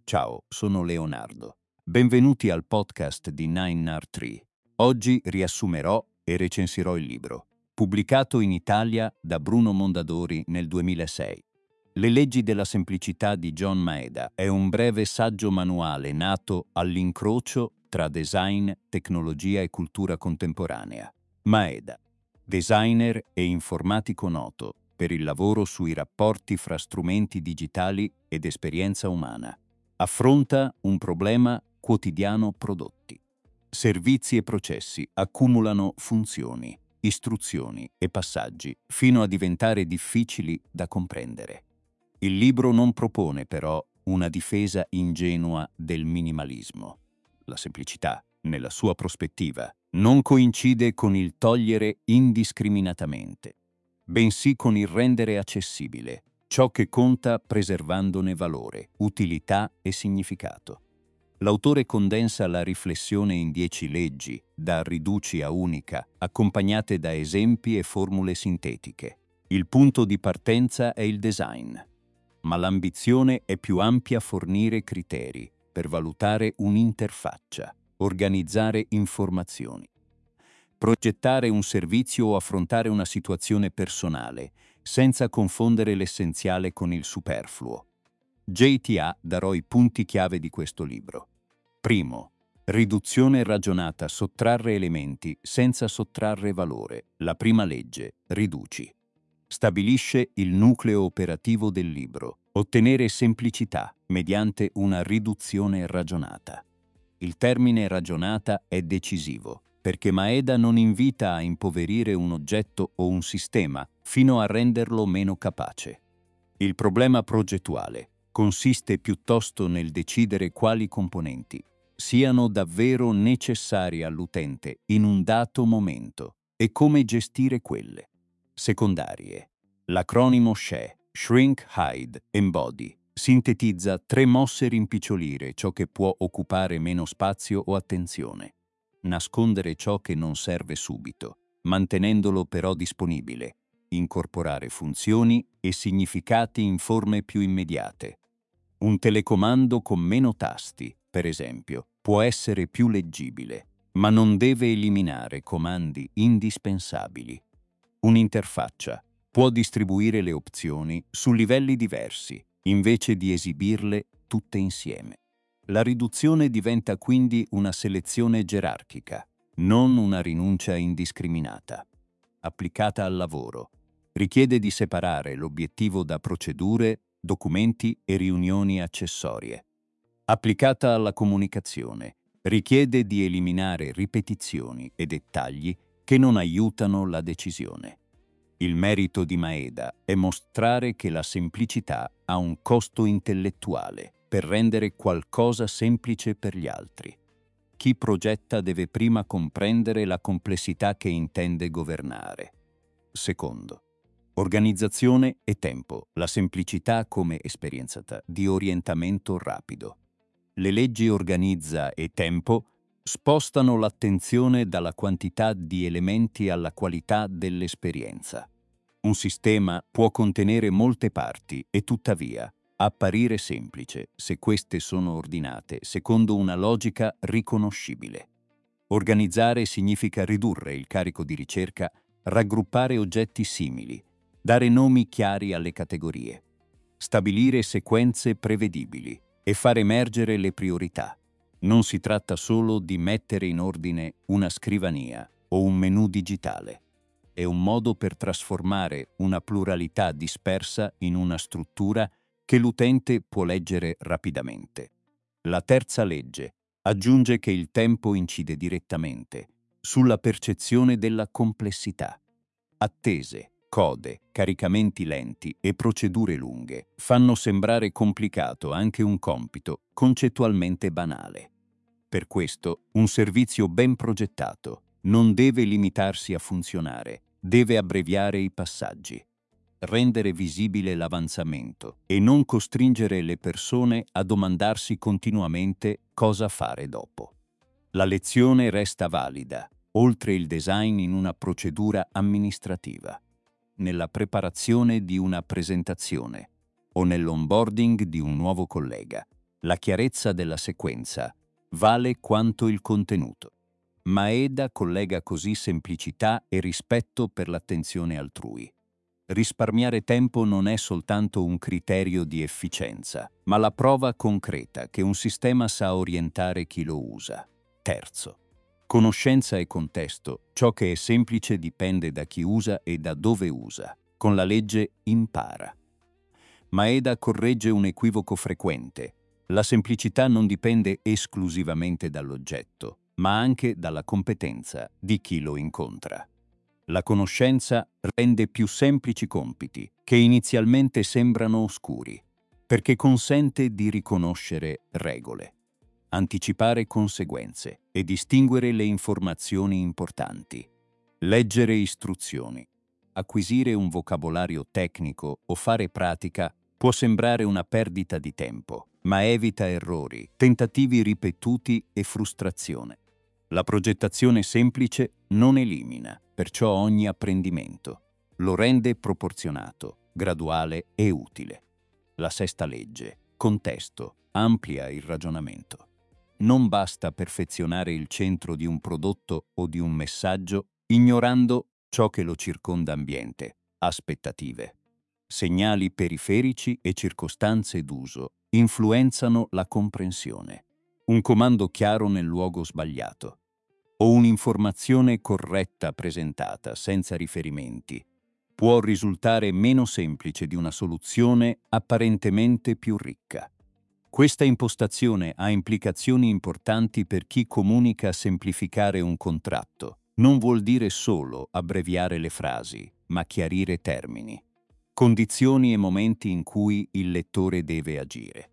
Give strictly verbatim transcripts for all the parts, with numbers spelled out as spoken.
Ciao, sono Leonardo. Benvenuti al podcast di nine R tre. Oggi riassumerò e recensirò il libro, pubblicato in Italia da Bruno Mondadori nel duemilasei. Le leggi della semplicità di John Maeda è un breve saggio manuale nato all'incrocio tra design, tecnologia e cultura contemporanea. Maeda, designer e informatico noto per il lavoro sui rapporti fra strumenti digitali ed esperienza umana, affronta un problema quotidiano: prodotti. Servizi e processi accumulano funzioni, istruzioni e passaggi fino a diventare difficili da comprendere. Il libro non propone però una difesa ingenua del minimalismo. La semplicità, nella sua prospettiva, non coincide con il togliere indiscriminatamente, bensì con il rendere accessibile ciò che conta, preservandone valore, utilità e significato. L'autore condensa la riflessione in dieci leggi, da riduci a unica, accompagnate da esempi e formule sintetiche. Il punto di partenza è il design, ma l'ambizione è più ampia: fornire criteri per valutare un'interfaccia, organizzare informazioni, progettare un servizio o affrontare una situazione personale, senza confondere l'essenziale con il superfluo. J T A darò i punti chiave di questo libro. Primo, riduzione ragionata: sottrarre elementi senza sottrarre valore. La prima legge, riduci, stabilisce il nucleo operativo del libro: ottenere semplicità mediante una riduzione ragionata. Il termine ragionata è decisivo, perché Maeda non invita a impoverire un oggetto o un sistema fino a renderlo meno capace. Il problema progettuale consiste piuttosto nel decidere quali componenti siano davvero necessari all'utente in un dato momento e come gestire quelle secondarie. L'acronimo S H E, Shrink, Hide, Embody, sintetizza tre mosse: rimpicciolire ciò che può occupare meno spazio o attenzione, nascondere ciò che non serve subito, mantenendolo però disponibile, incorporare funzioni e significati in forme più immediate. Un telecomando con meno tasti, per esempio, può essere più leggibile, ma non deve eliminare comandi indispensabili. Un'interfaccia può distribuire le opzioni su livelli diversi, invece di esibirle tutte insieme. La riduzione diventa quindi una selezione gerarchica, non una rinuncia indiscriminata. Applicata al lavoro, richiede di separare l'obiettivo da procedure, documenti e riunioni accessorie. Applicata alla comunicazione, richiede di eliminare ripetizioni e dettagli che non aiutano la decisione. Il merito di Maeda è mostrare che la semplicità ha un costo intellettuale per rendere qualcosa semplice per gli altri. Chi progetta deve prima comprendere la complessità che intende governare. Secondo, organizzazione e tempo: la semplicità come esperienza di orientamento rapido. Le leggi organizza e tempo spostano l'attenzione dalla quantità di elementi alla qualità dell'esperienza. Un sistema può contenere molte parti e tuttavia apparire semplice se queste sono ordinate secondo una logica riconoscibile. Organizzare significa ridurre il carico di ricerca, raggruppare oggetti simili, dare nomi chiari alle categorie, stabilire sequenze prevedibili e far emergere le priorità. Non si tratta solo di mettere in ordine una scrivania o un menu digitale. È un modo per trasformare una pluralità dispersa in una struttura che l'utente può leggere rapidamente. La terza legge aggiunge che il tempo incide direttamente sulla percezione della complessità. Attese, code, caricamenti lenti e procedure lunghe fanno sembrare complicato anche un compito concettualmente banale. Per questo, un servizio ben progettato non deve limitarsi a funzionare, deve abbreviare i passaggi, rendere visibile l'avanzamento e non costringere le persone a domandarsi continuamente cosa fare dopo. La lezione resta valida, oltre il design, in una procedura amministrativa, nella preparazione di una presentazione o nell'onboarding di un nuovo collega. La chiarezza della sequenza vale quanto il contenuto. Maeda collega così semplicità e rispetto per l'attenzione altrui. Risparmiare tempo non è soltanto un criterio di efficienza, ma la prova concreta che un sistema sa orientare chi lo usa. Terzo, conoscenza e contesto. Ciò che è semplice dipende da chi usa e da dove usa. Con la legge impara. Maeda corregge un equivoco frequente. La semplicità non dipende esclusivamente dall'oggetto, ma anche dalla competenza di chi lo incontra. La conoscenza rende più semplici compiti, che inizialmente sembrano oscuri, perché consente di riconoscere regole, anticipare conseguenze e distinguere le informazioni importanti. Leggere istruzioni, acquisire un vocabolario tecnico o fare pratica può sembrare una perdita di tempo, ma evita errori, tentativi ripetuti e frustrazione. La progettazione semplice non elimina, perciò, ogni apprendimento. Lo rende proporzionato, graduale e utile. La sesta legge, contesto, amplia il ragionamento. Non basta perfezionare il centro di un prodotto o di un messaggio ignorando ciò che lo circonda ambiente, aspettative. Segnali periferici e circostanze d'uso influenzano la comprensione. Un comando chiaro nel luogo sbagliato o un'informazione corretta presentata senza riferimenti può risultare meno semplice di una soluzione apparentemente più ricca. Questa impostazione ha implicazioni importanti per chi comunica. Semplificare un contratto non vuol dire solo abbreviare le frasi, ma chiarire termini, condizioni e momenti in cui il lettore deve agire.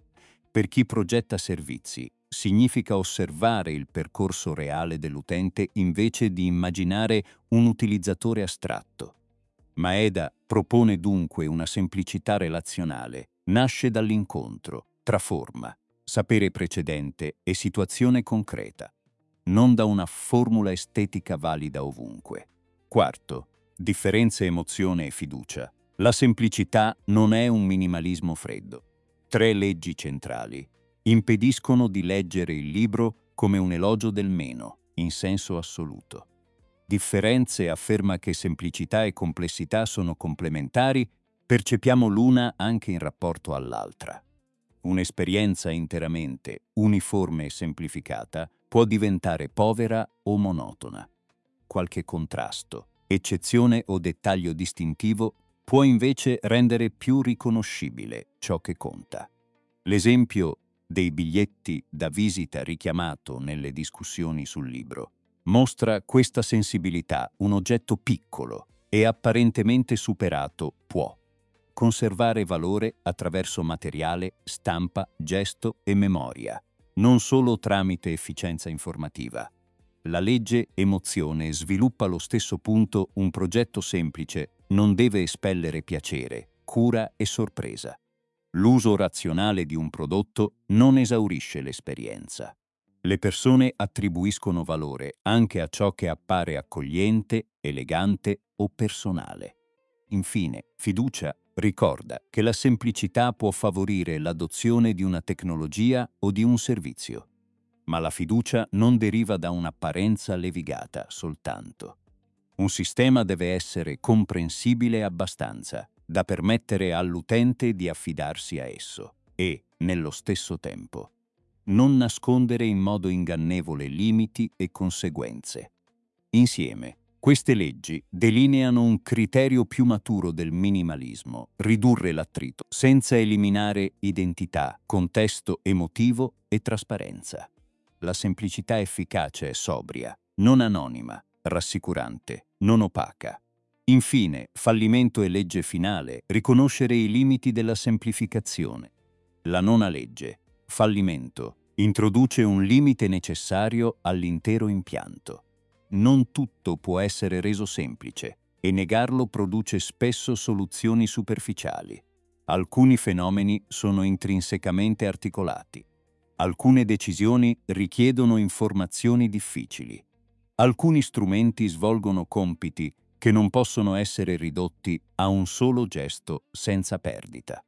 Per chi progetta servizi, significa osservare il percorso reale dell'utente invece di immaginare un utilizzatore astratto. Maeda propone dunque una semplicità relazionale, nasce dall'incontro tra forma, sapere precedente e situazione concreta, non da una formula estetica valida ovunque. Quarto, differenze, emozione e fiducia. La semplicità non è un minimalismo freddo. Tre leggi centrali impediscono di leggere il libro come un elogio del meno, in senso assoluto. Differenze afferma che semplicità e complessità sono complementari, percepiamo l'una anche in rapporto all'altra. Un'esperienza interamente uniforme e semplificata può diventare povera o monotona. Qualche contrasto, eccezione o dettaglio distintivo può invece rendere più riconoscibile ciò che conta. L'esempio dei biglietti da visita richiamato nelle discussioni sul libro mostra questa sensibilità. Un oggetto piccolo e apparentemente superato può conservare valore attraverso materiale, stampa, gesto e memoria, non solo tramite efficienza informativa. La legge emozione sviluppa allo stesso punto. Un progetto semplice non deve espellere piacere, cura e sorpresa. L'uso razionale di un prodotto non esaurisce l'esperienza. Le persone attribuiscono valore anche a ciò che appare accogliente, elegante o personale. Infine, fiducia ricorda che la semplicità può favorire l'adozione di una tecnologia o di un servizio, ma la fiducia non deriva da un'apparenza levigata soltanto. Un sistema deve essere comprensibile abbastanza da permettere all'utente di affidarsi a esso e, nello stesso tempo, non nascondere in modo ingannevole limiti e conseguenze. Insieme, queste leggi delineano un criterio più maturo del minimalismo: ridurre l'attrito senza eliminare identità, contesto emotivo e trasparenza. La semplicità efficace è sobria, non anonima, rassicurante, non opaca. Infine, fallimento e legge finale: riconoscere i limiti della semplificazione. La nona legge, fallimento, introduce un limite necessario all'intero impianto. Non tutto può essere reso semplice e negarlo produce spesso soluzioni superficiali. Alcuni fenomeni sono intrinsecamente articolati. Alcune decisioni richiedono informazioni difficili. Alcuni strumenti svolgono compiti che non possono essere ridotti a un solo gesto senza perdita.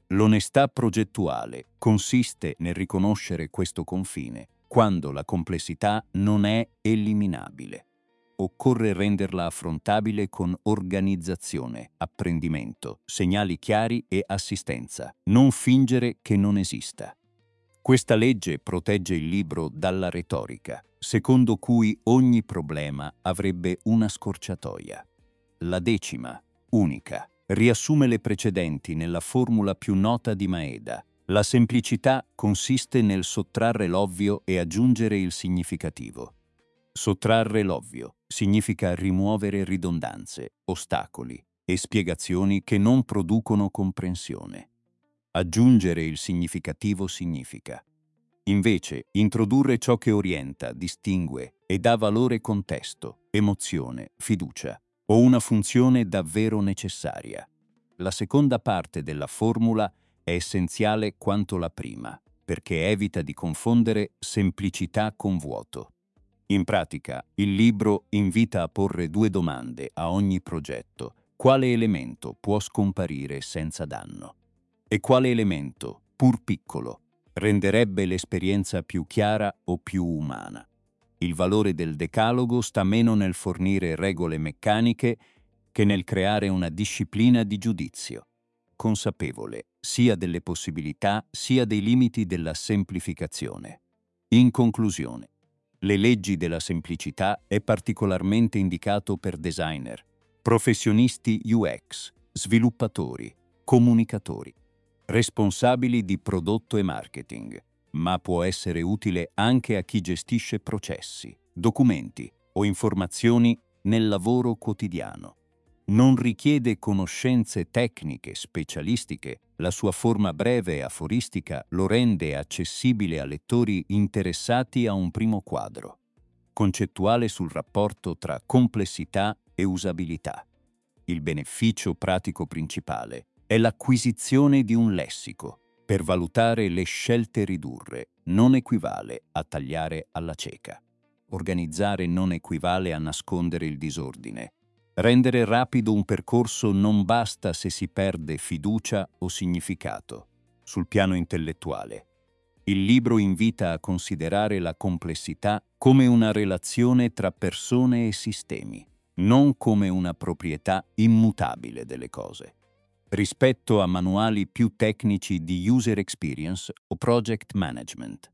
L'onestà progettuale consiste nel riconoscere questo confine quando la complessità non è eliminabile. Occorre renderla affrontabile con organizzazione, apprendimento, segnali chiari e assistenza, non fingere che non esista. Questa legge protegge il libro dalla retorica, secondo cui ogni problema avrebbe una scorciatoia. La decima, unica, riassume le precedenti nella formula più nota di Maeda. La semplicità consiste nel sottrarre l'ovvio e aggiungere il significativo. Sottrarre l'ovvio significa rimuovere ridondanze, ostacoli e spiegazioni che non producono comprensione. Aggiungere il significativo significa, invece, introdurre ciò che orienta, distingue e dà valore contesto, emozione, fiducia o una funzione davvero necessaria. La seconda parte della formula è essenziale quanto la prima, perché evita di confondere semplicità con vuoto. In pratica, il libro invita a porre due domande a ogni progetto. Quale elemento può scomparire senza danno? E quale elemento, pur piccolo, renderebbe l'esperienza più chiara o più umana? Il valore del decalogo sta meno nel fornire regole meccaniche che nel creare una disciplina di giudizio, consapevole sia delle possibilità sia dei limiti della semplificazione. In conclusione, le leggi della semplicità è particolarmente indicato per designer, professionisti U X, sviluppatori, comunicatori, responsabili di prodotto e marketing, ma può essere utile anche a chi gestisce processi, documenti o informazioni nel lavoro quotidiano. Non richiede conoscenze tecniche specialistiche, la sua forma breve e aforistica lo rende accessibile a lettori interessati a un primo quadro, concettuale sul rapporto tra complessità e usabilità. Il beneficio pratico principale è l'acquisizione di un lessico. Per valutare le scelte ridurre non equivale a tagliare alla cieca. Organizzare non equivale a nascondere il disordine. Rendere rapido un percorso non basta se si perde fiducia o significato. Sul piano intellettuale, il libro invita a considerare la complessità come una relazione tra persone e sistemi, non come una proprietà immutabile delle cose. Rispetto a manuali più tecnici di user experience o project management,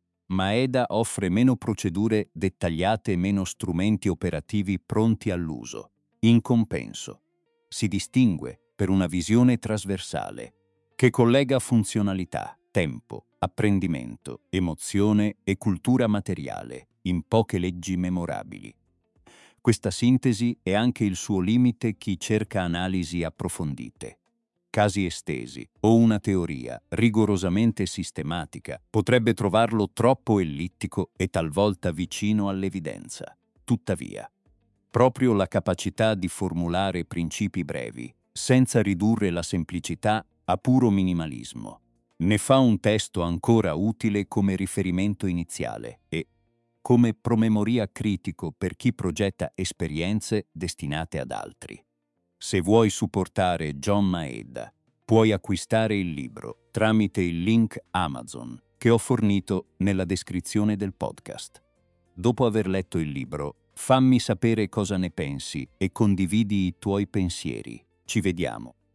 Maeda offre meno procedure dettagliate e meno strumenti operativi pronti all'uso. In compenso, si distingue per una visione trasversale che collega funzionalità, tempo, apprendimento, emozione e cultura materiale in poche leggi memorabili. Questa sintesi è anche il suo limite chi cerca analisi approfondite. Casi estesi o una teoria rigorosamente sistematica potrebbe trovarlo troppo ellittico e talvolta vicino all'evidenza. Tuttavia, proprio la capacità di formulare principi brevi, senza ridurre la semplicità a puro minimalismo, ne fa un testo ancora utile come riferimento iniziale e come promemoria critico per chi progetta esperienze destinate ad altri. Se vuoi supportare John Maeda, puoi acquistare il libro tramite il link Amazon che ho fornito nella descrizione del podcast. Dopo aver letto il libro, fammi sapere cosa ne pensi e condividi i tuoi pensieri. Ci vediamo.